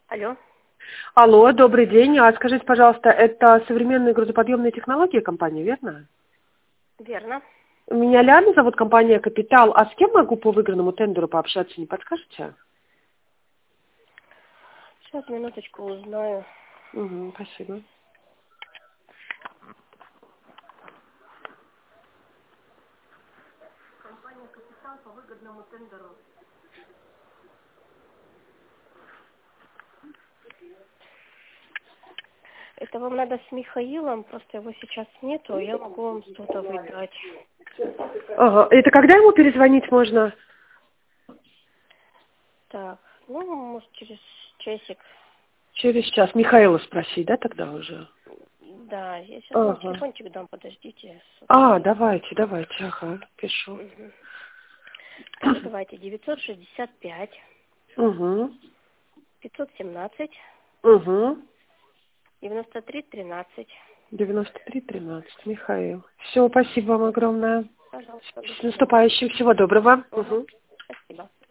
Алло. Алло, добрый день. Скажите, пожалуйста, это современные грузоподъемные технологии компании, верно? Верно. Меня Ляна зовут, компания «Капитал». А с кем могу по выигранному тендеру пообщаться, не подскажете? Сейчас, минуточку, узнаю. Угу, спасибо. Компания «Капитал» по выгодному тендеру. Это вам надо с Михаилом, просто его сейчас нету, я могу вам что-то выдать. Ага. Это когда ему перезвонить можно? Так, ну, может, через часик. Через час. Михаила спросить, да, тогда уже? Да, я сейчас вам Ага. телефончик дам, подождите. Давайте, ага, пишу. Угу. Так, давайте, 965 Угу. 517 Угу. 93 13. 93-13. Михаил. Все, спасибо вам огромное. Пожалуйста, до С свидания. наступающим. Всего доброго. Угу. Угу. Спасибо.